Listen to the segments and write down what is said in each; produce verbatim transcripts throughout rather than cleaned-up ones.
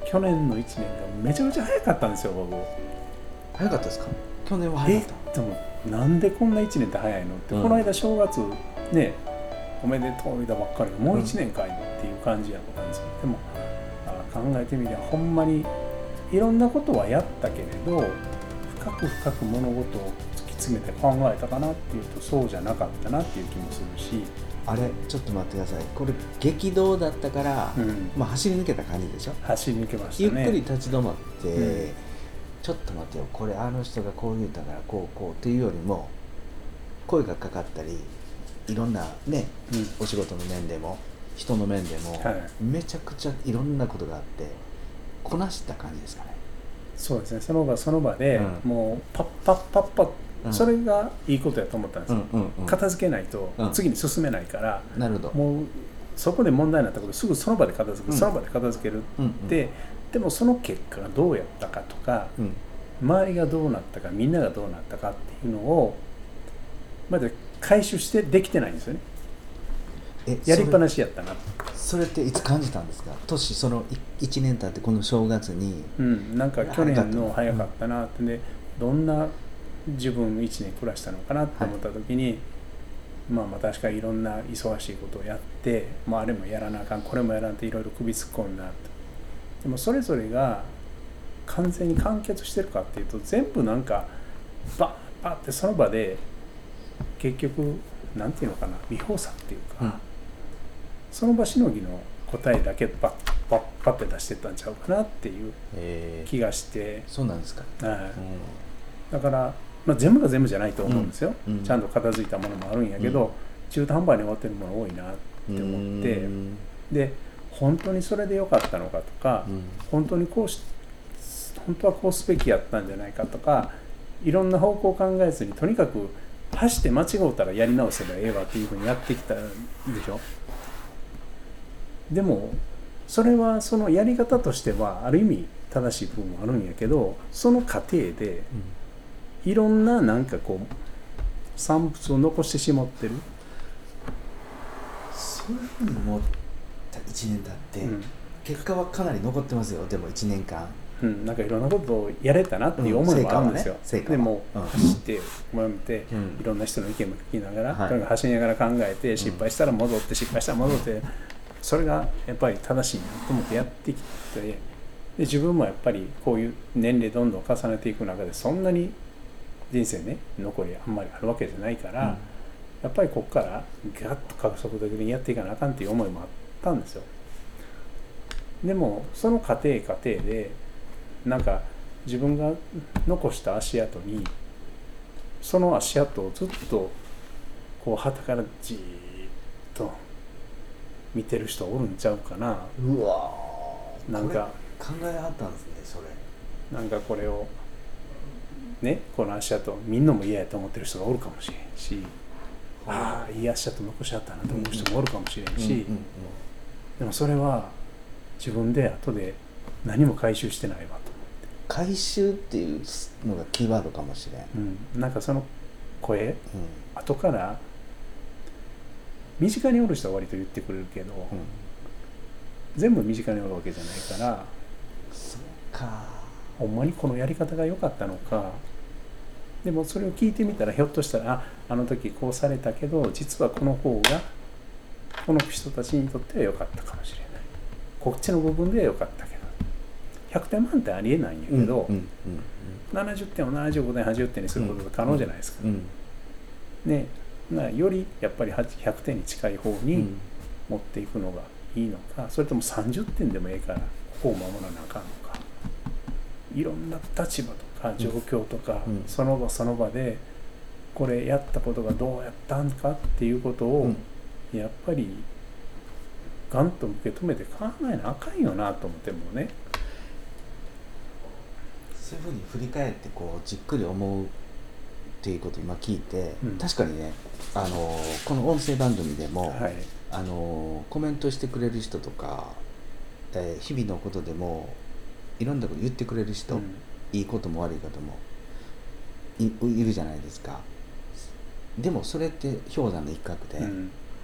去年のいちねんがめちゃめちゃ早かったんですよ僕。 早かったですか？去年は早かった。 えでもなんでこんないちねんって早いのって、うん、この間正月ねおめでとう言ったばっかりもういちねんかいっていう感じやったんですよ、うん、でも考えてみりゃほんまにいろんなことはやったけれど深く深く物事を突き詰めて考えたかなっていうとそうじゃなかったなっていう気もするし。 あれちょっと待ってください、これ激動だったから、うんまあ、走り抜けた感じでしょ。 走り抜けましたね。 ゆっくり立ち止まって、うん、ちょっと待ってよこれあの人がこう言うたからこうこうっていうよりも声がかかったりいろんなね、うん、お仕事の面でも人の面でも、はい、めちゃくちゃいろんなことがあってこなした感じですかね。 そうですね、その場その場で、うん、もうパッパッパッパッ、うん、それがいいことやと思ったんですよ、うんうんうん、片付けないと次に進めないから、うん、 なるほど。 もうそこで問題になったことすぐその場で片付ける、うん、その場で片付けるって、うんうん、でもその結果がどうやったかとか、うん、周りがどうなったかみんながどうなったかっていうのをまだ回収してできてないんですよね。えやりっぱなしやったな。 それっていつ感じたんですか？年そのいちねん経ってこの正月に、 うん、なんか去年の早かったなって、ね、うん、どんな自分いちねん暮らしたのかなって思った時に、はい、まあまあ確かにいろんな忙しいことをやって、まあ、あれもやらなあかんこれもやらんっていろいろ首突っ込んだと。でもそれぞれが完全に完結してるかっていうと全部なんかバッバッってその場で結局なんていうのかな微放作っていうか、うん、その場しのぎの答えだけバッバッバッて出してったんちゃうかなっていう気がして、えー、そうなんですか、 はい、うん、だから、まあ、全部が全部じゃないと思うんですよ、うんうん、ちゃんと片付いたものもあるんやけど、うん、中途半端に終わってるもの多いなって思って、うん、で本当にそれで良かったのかとか、うん、本当にこうし本当はこうすべきやったんじゃないかとかいろんな方向を考えずにとにかく走って間違うたらやり直せばええわっていうふうにやってきたでしょ。でもそれはそのやり方としてはある意味正しい部分もあるんやけどその過程でいろんななんかこう産物を残してしまってる。 そういうふうに思ったいちねん経って、うん、結果はかなり残ってますよ。でもいちねんかん、 うん、なんかいろんなことをやれたなっていう思いもあるんですよ、うんね、でも、うん、走ってもめて、うん、いろんな人の意見も聞きながら、はい、走りながら考えて失敗したら戻って失敗したら戻って、うん、それがやっぱり正しいなと思ってやってきてで自分もやっぱりこういう年齢どんどん重ねていく中でそんなに人生ね残りあんまりあるわけじゃないから、うん、やっぱりここからガッと加速的にやっていかなあかんっていう思いもあったんですよ。でもその過程過程でなんか自分が残した足跡にその足跡をずっとこう傍からじーっと見てる人おるんちゃうかな。 うわなんか考えはったんですねそれ。 なんかこれをねこの足跡みんなも嫌やと思ってる人がおるかもしれんし、ああいい足跡残しはったなと思う人もおるかもしれんし、うんうんうんうん、でもそれは自分で後で何も回収してないわと。 回収っていうのがキーワードかもしれん、 うん、なんかその声、うん、後から身近におる人は割と言ってくれるけど、うん、全部身近におるわけじゃないからそうかほんまにこのやり方が良かったのか。でもそれを聞いてみたらひょっとしたら あ, あの時こうされたけど実はこの方がこの人たちにとっては良かったかもしれない、こっちの部分では良かったけどひゃくてん満点ありえないんやけど、うんうんうんうん、ななじゅってんをななじゅうごてんはちじゅってんにすることが可能じゃないですか、うんうん、ね、なよりやっぱりひゃくてんに近い方に持っていくのがいいのか、それともさんじゅってんでもええからここを守らなあかんのか、いろんな立場とか状況とか、うんうん、その場その場でこれやったことがどうやったんかっていうことをやっぱりガンと受け止めて考えなあかんよなと思ってもね。 そういうふうに振り返ってこうじっくり思うっていうことを今聞いて、うん、確かにねあのこの音声番組でも、はい、あのコメントしてくれる人とか、えー、日々のことでもいろんなこと言ってくれる人、うん、いいことも悪いことも い, いるじゃないですか。でもそれって氷山の一角で、うん、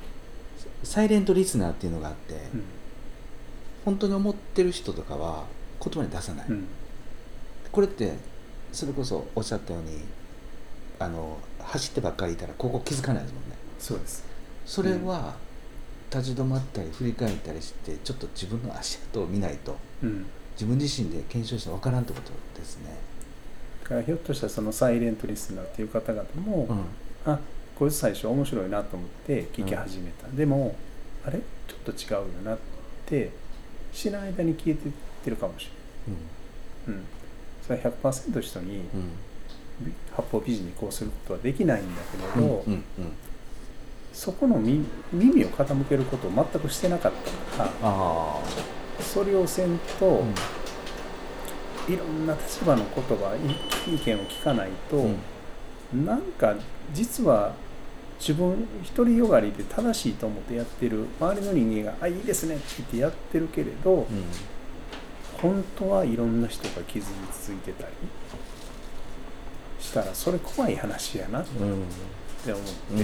サイレントリスナーっていうのがあって、うん、本当に思ってる人とかは言葉に出さない、 うん、 これってそれこそおっしゃったようにあの走ってばっかりいたらここ気づかないですもんね。 そうです。 それは、うん、立ち止まったり振り返ったりしてちょっと自分の足跡を見ないと、うん、自分自身で検証して分からんってことですね。 だからひょっとしたらそのサイレントリスナーっていう方々も、うん、あこいつ最初面白いなと思って聞き始めた、うん、でもあれちょっと違うよなって知らない間に消えていってるかもしれない、うんうん、それは ひゃくパーセント 人に、うん、八方美人にこうすることはできないんだけれど、うんうんうん、そこの耳を傾けることを全くしてなかったから、あそれをせんと、うん、いろんな立場の言葉意見を聞かないと、うん、なんか実は自分独りよがりで正しいと思ってやってる周りの人間が「あいいですね」って言ってやってるけれど、うん、本当はいろんな人が傷ついてたりしたらそれ怖い話やなって思って、うん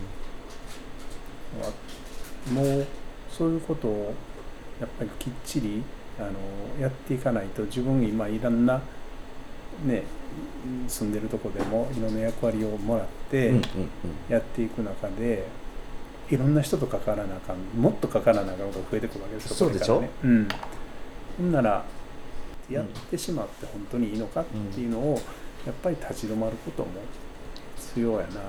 うんうん、もうそういうことをやっぱりきっちりあのやっていかないと自分今いろんなね住んでるとこでもいろんな役割をもらってやっていく中でいろんな人と関わらなあかんもっと関わらなあかんことが増えてくるわけですよ。 そうでしょ、 ね、うん、ほんならやってしまって本当にいいのかっていうのをやっぱり立ち止まることも必要やなって、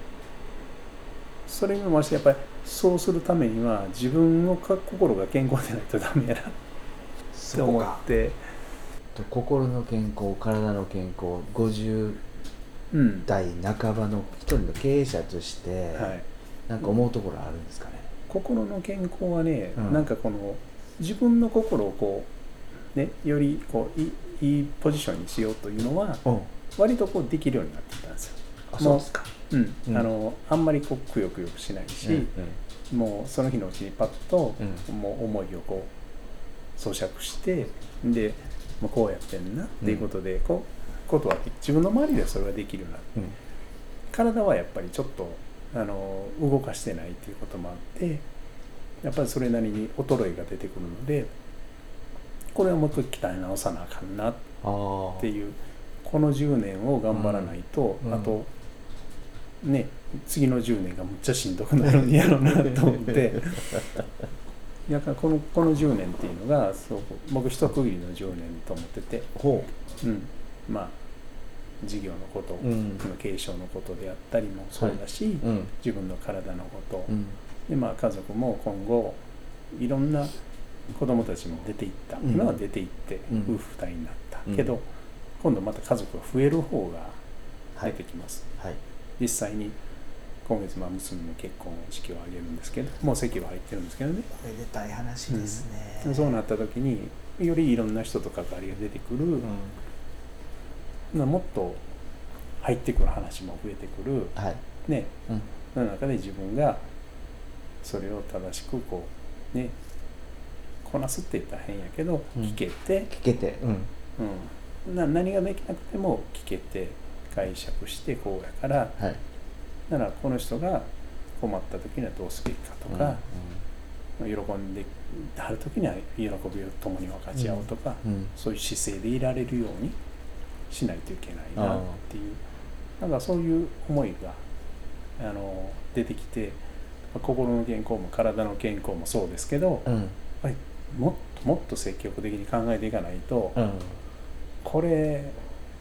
それにましてやっぱりそうするためには自分の心が健康でないとダメやなって思って、 心の健康体の健康ごじゅう代半ばの一人の経営者として、うん、はい、なんか思うところあるんですかね。 心の健康はね、うん、なんかこの自分の心をこうねよりこういいいポジションにしようというのは、うん、割とこうできるようになってきたんですよ。 あ、そうですか。 うん、うん、あのあんまりこうくよくよくしないし、うんうん、もうその日のうちにパッと、うん、もう思いをこう咀嚼してでもうこうやってんなっていうことで、うん、こうことは自分の周りではそれができるようになって、うん、体はやっぱりちょっとあの動かしてないっていうこともあってやっぱりそれなりに衰えが出てくるのでこれはもう一回鍛え直さなあかんなっていうこのじゅうねんを頑張らないと、うん、あとね次のじゅうねんがむっちゃしんどくなるんやろうなと思ってだからこの、このじゅうねんっていうのがそう僕一区切りのじゅうねんと思ってて、ほう、うん、まあ事業のこと、うん、継承のことであったりもそうだし、はい、うん、自分の体のこと、うん、でまあ家族も今後いろんな子供たちも出ていった、うん、今は出ていって夫婦二人になった、うん、けど今度また家族が増える方が出てきます、はいはい、実際に今月まあ娘の結婚式を挙げるんですけどもう籍は入ってるんですけどね。 おめでたい話ですね、 うん、そうなった時によりいろんな人と関わりが出てくる、うん、もっと入ってくる話も増えてくる、はい、ね、うん、その中で自分がそれを正しくこうねこなすって言ったら変やけど、うん、聞けて聞けて、うんうん、な何ができなくても聞けて解釈してこうやから、はい、ならこの人が困った時にはどうすべきかとか、うんうん、喜んである時には喜びを共に分かち合うとか、うんうん、そういう姿勢でいられるようにしないといけないなっていうなんかそういう思いがあの出てきて心の健康も体の健康もそうですけど、うん、やっぱりもっともっと積極的に考えていかないと、うん、これ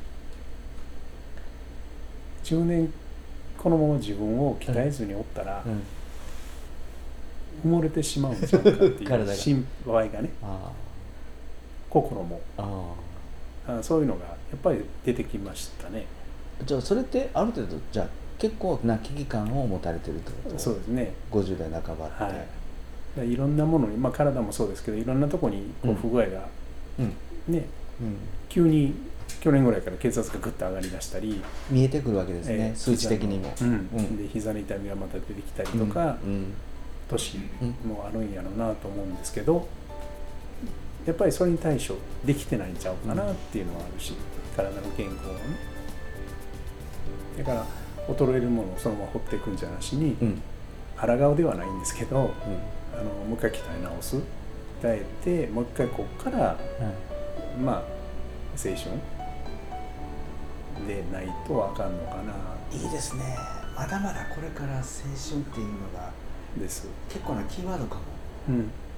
じゅうねんこのまま自分を鍛えずにおったら、うんうん、埋もれてしまうんじゃないかっていう心配がね心もあそういうのがやっぱり出てきましたね。 じゃあそれってある程度じゃあ結構な危機感を持たれてるってこと？ そうですね。 ごじゅう代半ばって、 はい、いろんなものに、まあ、体もそうですけどいろんなところにこう不具合が、うん、ね、うん、急に去年ぐらいから血圧がぐっと上がりだしたり見えてくるわけですね、えー、数値的にも、 うんうん、で膝の痛みがまた出てきたりとか、うんうん、年もあるんやろうなと思うんですけどやっぱりそれに対処できてないんちゃうかなっていうのはあるし、体の健康をねだから衰えるものをそのまま放っていくんじゃなしに、うん、抗うではないんですけど、うん、あのもう一回鍛え直すえてもう一回こっから、うん、まあ青春でないとあかんのかな。 いいですね。まだまだこれから青春っていうのがです結構なキーワードかも。 うん